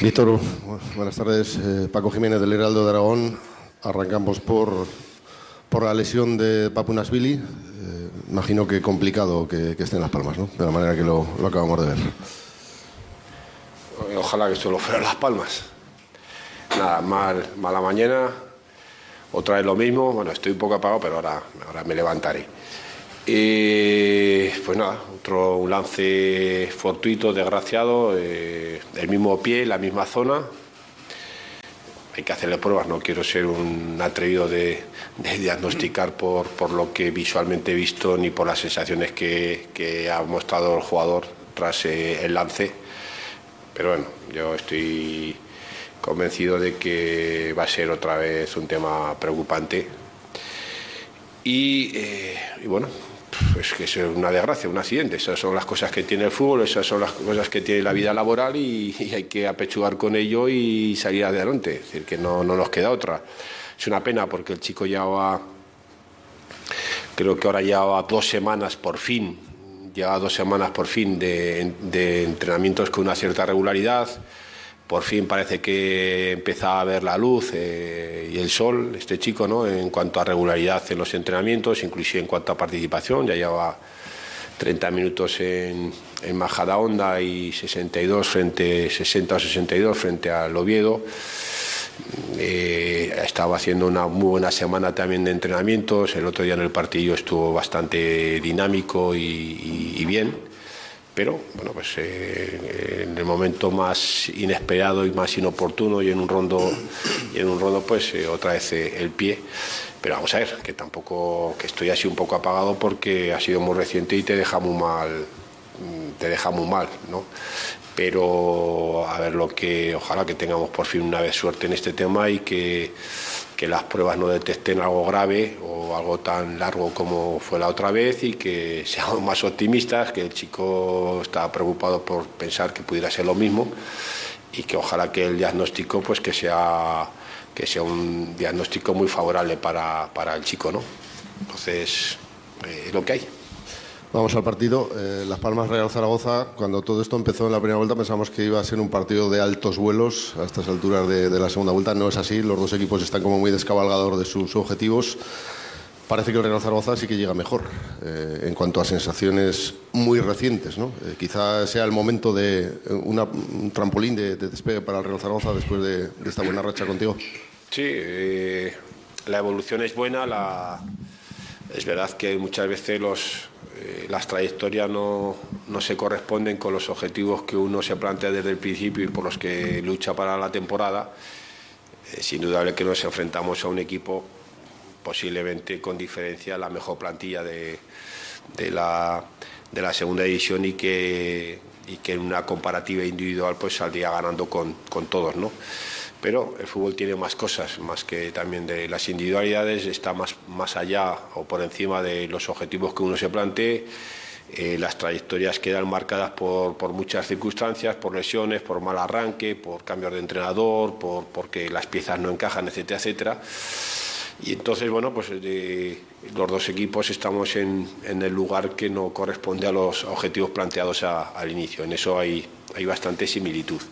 Víctor, buenas tardes. Paco Jiménez del Heraldo de Aragón. Arrancamos por la lesión de Papu-Nashvili. Imagino que complicado que esté en Las Palmas, ¿no? De la manera que lo acabamos de ver. Ojalá que solo fuera Las Palmas. Nada, mala mañana. Otra vez lo mismo. Bueno, estoy un poco apagado, pero ahora me levantaré. Pues nada, un lance fortuito, desgraciado, el mismo pie, la misma zona. Hay que hacerle pruebas, no quiero ser un atrevido de diagnosticar por lo que visualmente he visto ni por las sensaciones que ha mostrado el jugador tras el lance. Pero bueno, yo estoy convencido de que va a ser otra vez un tema preocupante. Y bueno, es que es una desgracia, un accidente. Esas son las cosas que tiene el fútbol, esas son las cosas que tiene la vida laboral y hay que apechugar con ello y salir adelante. Es decir, que no nos queda otra. Es una pena porque el chico creo que ahora lleva 2 semanas por fin, de entrenamientos con una cierta regularidad. Por fin parece que empezaba a ver la luz y el sol, este chico, ¿no? En cuanto a regularidad en los entrenamientos, inclusive en cuanto a participación. Ya lleva 30 minutos en Majadahonda y 60 o 62 frente al Oviedo. Estaba haciendo una muy buena semana también de entrenamientos. El otro día en el partido estuvo bastante dinámico y bien. Pero bueno, pues en el momento más inesperado y más inoportuno y en un rondo pues otra vez el pie. Pero vamos a ver, que tampoco, que estoy así un poco apagado porque ha sido muy reciente y te deja muy mal, ¿no? Pero a ver, ojalá que tengamos por fin una vez suerte en este tema y que las pruebas no detecten algo grave o algo tan largo como fue la otra vez y que seamos más optimistas, que el chico está preocupado por pensar que pudiera ser lo mismo y que ojalá que el diagnóstico pues que sea un diagnóstico muy favorable para el chico, ¿no? Entonces, es lo que hay. Vamos al partido. Las Palmas Real Zaragoza, cuando todo esto empezó en la primera vuelta pensamos que iba a ser un partido de altos vuelos a estas alturas de la segunda vuelta. No es así, los dos equipos están como muy descabalgador de sus objetivos. Parece que el Real Zaragoza sí que llega mejor en cuanto a sensaciones muy recientes, ¿no? Quizá sea el momento de un trampolín de despegue para el Real Zaragoza después de esta buena racha contigo. Sí, la evolución es buena. Es verdad que muchas veces las trayectorias no se corresponden con los objetivos que uno se plantea desde el principio y por los que lucha para la temporada. Es indudable que nos enfrentamos a un equipo posiblemente con diferencia la mejor plantilla de la segunda división y que en una comparativa individual pues saldría ganando con todos, ¿no? Pero el fútbol tiene más cosas, más que también de las individualidades, está más allá o por encima de los objetivos que uno se plantee. Las trayectorias quedan marcadas por muchas circunstancias, por lesiones, por mal arranque, por cambios de entrenador, porque las piezas no encajan, etcétera, etcétera. Y entonces, bueno, pues los dos equipos estamos en el lugar que no corresponde a los objetivos planteados al inicio. En eso hay bastante similitud.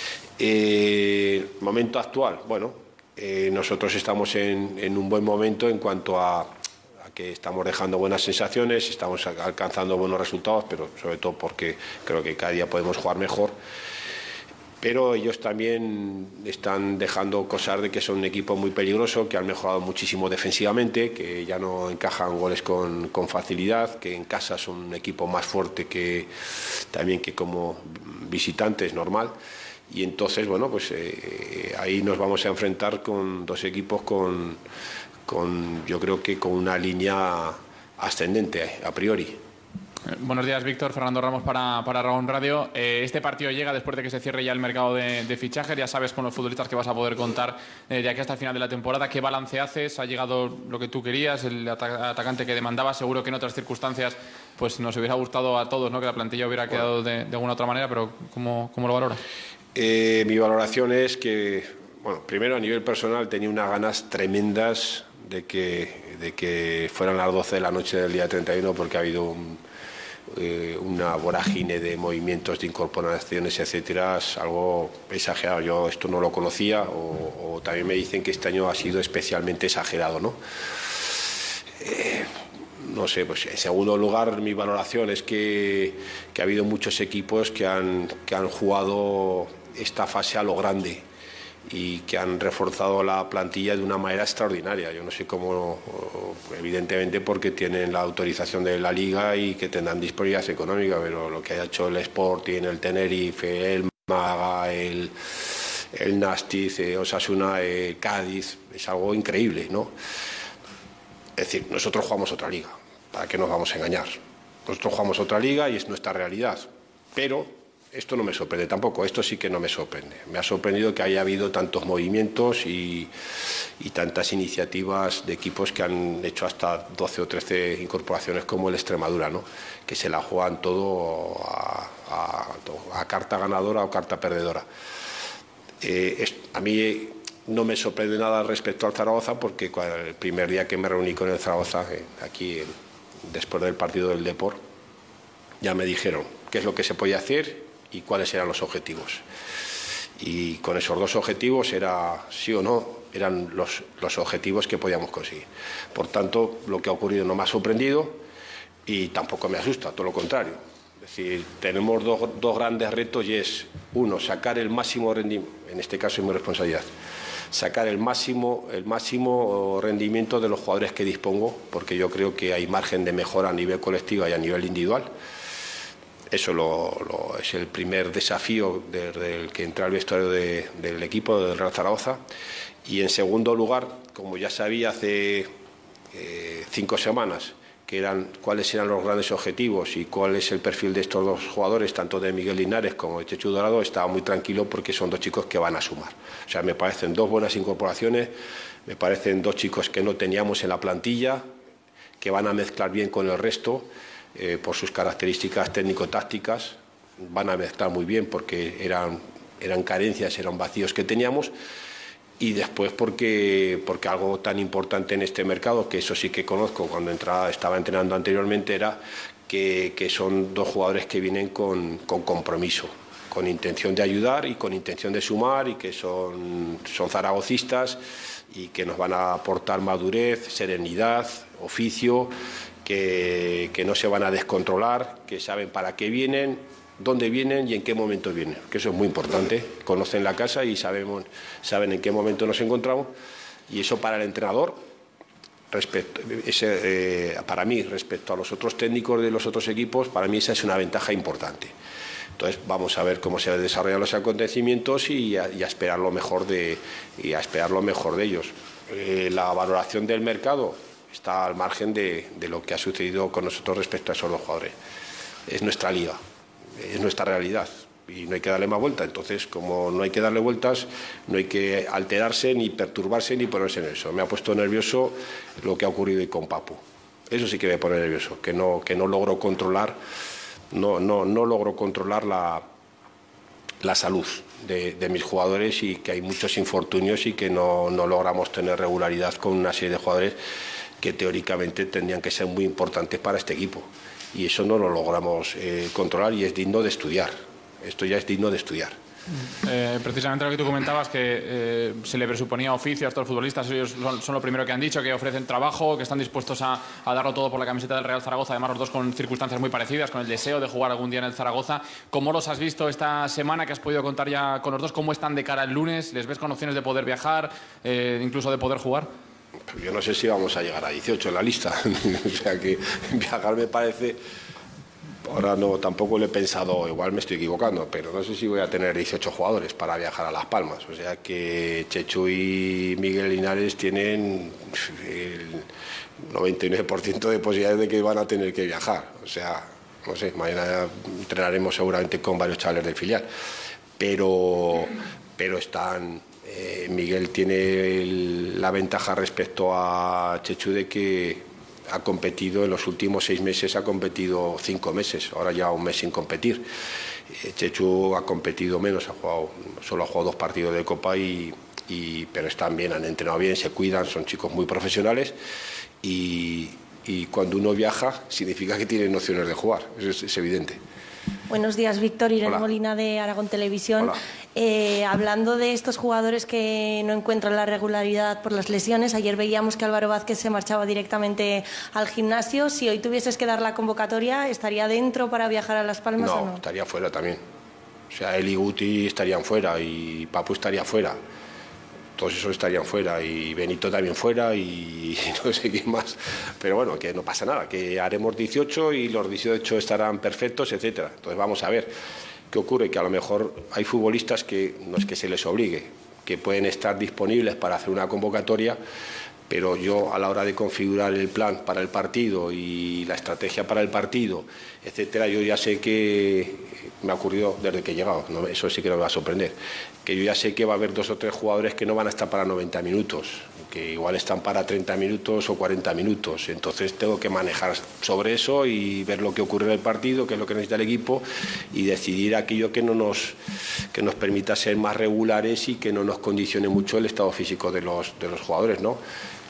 Momento actual, bueno, nosotros estamos en un buen momento en cuanto a que estamos dejando buenas sensaciones, estamos alcanzando buenos resultados, pero sobre todo porque creo que cada día podemos jugar mejor. Pero ellos también están dejando cosas de que son un equipo muy peligroso, que han mejorado muchísimo defensivamente, que ya no encajan goles con facilidad, que en casa son un equipo más fuerte que como visitantes, normal. Y entonces, bueno, pues ahí nos vamos a enfrentar con dos equipos yo creo que con una línea ascendente a priori. Buenos días, Víctor. Fernando Ramos para Aragón Radio. Este partido llega después de que se cierre ya el mercado de fichajes. Ya sabes con los futbolistas que vas a poder contar de aquí hasta el final de la temporada. ¿Qué balance haces? ¿Ha llegado lo que tú querías, el atacante que demandabas? Seguro que en otras circunstancias pues nos hubiera gustado a todos, ¿no?, que la plantilla hubiera quedado de alguna otra manera, pero ¿cómo lo valoras? Mi valoración es que, bueno, primero a nivel personal tenía unas ganas tremendas de que fueran las 12 de la noche del día 31 porque ha habido una vorágine de movimientos, de incorporaciones, etcétera, es algo exagerado. Yo esto no lo conocía, o también me dicen que este año ha sido especialmente exagerado, ¿no? No sé, pues en segundo lugar, mi valoración es que ha habido muchos equipos que han jugado esta fase a lo grande y que han reforzado la plantilla de una manera extraordinaria. Yo no sé cómo, evidentemente porque tienen la autorización de la Liga y que tendrán disponibilidad económica, pero lo que ha hecho el Sporting, el Tenerife, el Málaga, el Nàstic, Osasuna, el Cádiz, es algo increíble, ¿no? Es decir, nosotros jugamos otra liga, ¿para qué nos vamos a engañar? Nosotros jugamos otra liga y es nuestra realidad, pero esto no me sorprende tampoco, esto sí que no me sorprende. Me ha sorprendido que haya habido tantos movimientos y tantas iniciativas de equipos que han hecho hasta 12 o 13 incorporaciones como el Extremadura, ¿no? Que se la juegan todo a carta ganadora o carta perdedora. A mí no me sorprende nada respecto al Zaragoza, porque el primer día que me reuní con el Zaragoza, aquí después del partido del Depor, ya me dijeron qué es lo que se podía hacer y cuáles eran los objetivos. Y con esos dos objetivos era, sí o no, eran los objetivos que podíamos conseguir. Por tanto, lo que ha ocurrido no me ha sorprendido y tampoco me asusta, todo lo contrario. Es decir, tenemos dos grandes retos, y es, uno, sacar el máximo rendimiento, en este caso es mi responsabilidad, sacar el máximo rendimiento de los jugadores que dispongo, porque yo creo que hay margen de mejora a nivel colectivo y a nivel individual. Eso es el primer desafío desde el que entra al vestuario del equipo del Real Zaragoza. Y en segundo lugar, como ya sabía hace 5 semanas cuáles eran los grandes objetivos y cuál es el perfil de estos dos jugadores, tanto de Miguel Linares como de Chechu Dorado, estaba muy tranquilo porque son dos chicos que van a sumar. O sea, me parecen dos buenas incorporaciones, me parecen dos chicos que no teníamos en la plantilla, que van a mezclar bien con el resto. Por sus características técnico-tácticas, van a mezclar muy bien porque eran carencias, eran vacíos que teníamos, y después porque algo tan importante en este mercado, que eso sí que conozco cuando estaba entrenando anteriormente, era que son dos jugadores que vienen con compromiso, con intención de ayudar y con intención de sumar, y que son zaragocistas y que nos van a aportar madurez, serenidad, oficio, que no se van a descontrolar, que saben para qué vienen, dónde vienen y en qué momento vienen, que eso es muy importante. Conocen la casa y saben en qué momento nos encontramos, y eso para el entrenador, para mí, respecto a los otros técnicos de los otros equipos, para mí esa es una ventaja importante. Entonces vamos a ver cómo se desarrollan los acontecimientos y a esperar lo mejor de ellos. La valoración del mercado está al margen de lo que ha sucedido con nosotros respecto a esos dos jugadores. Es nuestra liga, es nuestra realidad y no hay que darle más vuelta. Entonces, como no hay que darle vueltas, no hay que alterarse, ni perturbarse, ni ponerse en eso. Me ha puesto nervioso lo que ha ocurrido hoy con Papu. Eso sí que me pone nervioso, que no logro controlar, no logro controlar la salud de mis jugadores, y que hay muchos infortunios y que no logramos tener regularidad con una serie de jugadores que teóricamente tendrían que ser muy importantes para este equipo, y eso no lo logramos controlar, y es digno de estudiar. Esto ya es digno de estudiar. Precisamente lo que tú comentabas, que se le presuponía oficio a estos futbolistas. Ellos son lo primero que han dicho, que ofrecen trabajo, que están dispuestos a darlo todo por la camiseta del Real Zaragoza, además los dos con circunstancias muy parecidas, con el deseo de jugar algún día en el Zaragoza. ¿Cómo los has visto esta semana, que has podido contar ya con los dos? ¿Cómo están de cara al lunes? ¿Les ves con opciones de poder viajar, incluso de poder jugar? Yo no sé si vamos a llegar a 18 en la lista. O sea que viajar me parece... Ahora no, tampoco lo he pensado, igual me estoy equivocando, pero no sé si voy a tener 18 jugadores para viajar a Las Palmas. O sea que Chechu y Miguel Linares tienen el 99% de posibilidades de que van a tener que viajar. O sea, no sé, mañana entrenaremos seguramente con varios chavales del filial. Pero están... Miguel tiene la ventaja respecto a Chechu de que ha competido en los últimos 6 meses, ha competido 5 meses, ahora ya un mes sin competir. Chechu ha competido menos, solo ha jugado 2 partidos de Copa, pero están bien, han entrenado bien, se cuidan, son chicos muy profesionales y y cuando uno viaja significa que tiene opciones de jugar, eso es evidente. Buenos días, Víctor. Irene Hola. Molina, de Aragón Televisión. Hablando de estos jugadores que no encuentran la regularidad por las lesiones, ayer veíamos que Álvaro Vázquez se marchaba directamente al gimnasio. Si hoy tuvieses que dar la convocatoria, ¿estaría dentro para viajar a Las Palmas o no? No, estaría fuera también. O sea, él y Guti estarían fuera y Papu estaría fuera. Todos esos estarían fuera y Benito también fuera y no sé quién más. Pero bueno, que no pasa nada, que haremos 18 y los 18 estarán perfectos, etcétera. Entonces vamos a ver qué ocurre, que a lo mejor hay futbolistas que no es que se les obligue, que pueden estar disponibles para hacer una convocatoria, pero yo a la hora de configurar el plan para el partido y la estrategia para el partido, etcétera, yo ya sé que me ha ocurrido desde que he llegado, ¿no? Eso sí que no me va a sorprender, que yo ya sé que va a haber 2 o 3 jugadores que no van a estar para 90 minutos, que igual están para 30 minutos o 40 minutos, entonces tengo que manejar sobre eso y ver lo que ocurre en el partido, qué es lo que necesita el equipo y decidir aquello que nos permita ser más regulares y que no nos condicione mucho el estado físico de los jugadores, ¿no?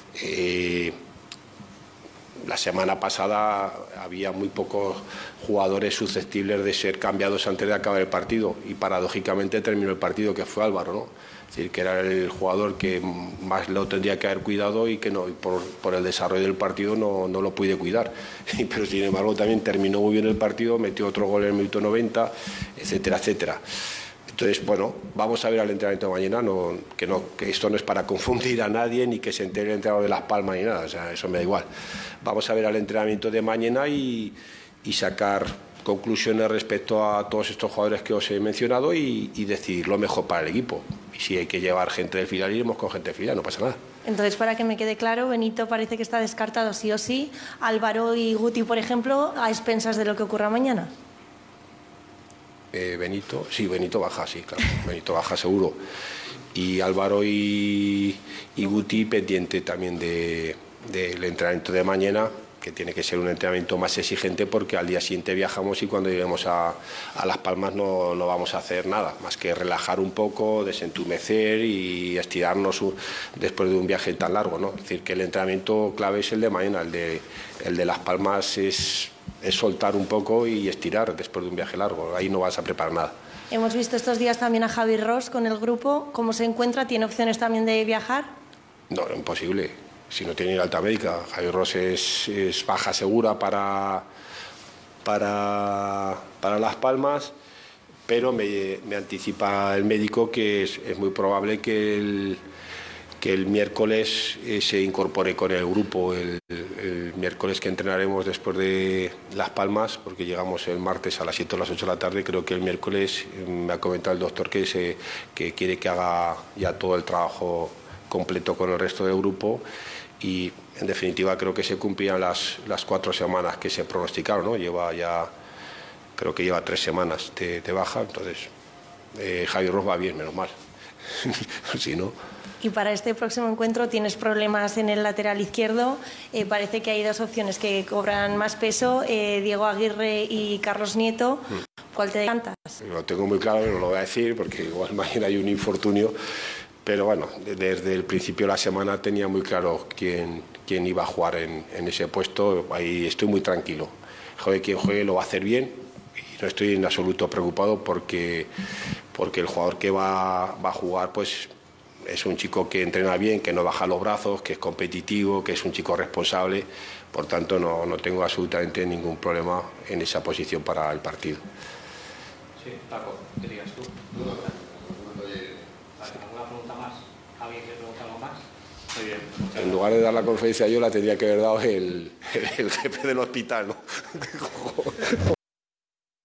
La semana pasada había muy pocos jugadores susceptibles de ser cambiados antes de acabar el partido y paradójicamente terminó el partido, que fue Álvaro, ¿no? Es decir, que era el jugador que más lo tendría que haber cuidado y que no, por el desarrollo del partido no lo pude cuidar. Pero sin embargo también terminó muy bien el partido, metió otro gol en el minuto 90, etcétera, etcétera. Entonces, bueno, vamos a ver al entrenamiento de mañana, que esto no es para confundir a nadie ni que se entere el entrenador de Las Palmas ni nada, o sea, eso me da igual. Vamos a ver al entrenamiento de mañana y sacar conclusiones respecto a todos estos jugadores que os he mencionado y decidir lo mejor para el equipo. Y si hay que llevar gente del filial, iremos con gente del filial, no pasa nada. Entonces, para que me quede claro, Benito parece que está descartado sí o sí. Álvaro y Guti, por ejemplo, a expensas de lo que ocurra mañana. Benito, sí, Benito baja, sí, claro, Benito baja seguro. Y Álvaro y Guti pendiente también del entrenamiento de mañana, que tiene que ser un entrenamiento más exigente porque al día siguiente viajamos y cuando lleguemos a Las Palmas no vamos a hacer nada, más que relajar un poco, desentumecer y estirarnos después de un viaje tan largo, ¿no? Es decir, que el entrenamiento clave es el de mañana, el de Las Palmas es soltar un poco y estirar después de un viaje largo, ahí no vas a preparar nada. Hemos visto estos días también a Javi Ross con el grupo. ¿Cómo se encuentra? ¿Tiene opciones también de viajar? No, imposible. Si no tiene ir alta médica. Javi Ross es baja segura para Las Palmas, pero me anticipa el médico que es muy probable que el miércoles se incorpore con el grupo, el miércoles que entrenaremos después de Las Palmas, porque llegamos el martes a las 7 o las 8 de la tarde, creo que el miércoles me ha comentado el doctor que quiere que haga ya todo el trabajo completo con el resto del grupo y en definitiva creo que se cumplían las 4 semanas que se pronosticaron, ¿no? Creo que lleva 3 semanas de baja, entonces Javi Ross va bien, menos mal. Si no... Y para este próximo encuentro tienes problemas en el lateral izquierdo. Parece que hay 2 opciones que cobran más peso, Diego Aguirre y Carlos Nieto. ¿Cuál te decantas? Lo tengo muy claro, no lo voy a decir porque igual mañana hay un infortunio. Pero bueno, desde el principio de la semana tenía muy claro quién iba a jugar en ese puesto. Ahí estoy muy tranquilo. Juegue quien juegue lo va a hacer bien y no estoy en absoluto preocupado porque el jugador que va a jugar pues es un chico que entrena bien, que no baja los brazos, que es competitivo, que es un chico responsable. Por tanto, no tengo absolutamente ningún problema en esa posición para el partido. Sí, Paco, ¿qué digas tú? ¿Alguna pregunta más? ¿Alguien quiere preguntar algo más? Muy bien. En lugar de dar la conferencia yo la tendría que haber dado el jefe del hospital, ¿no?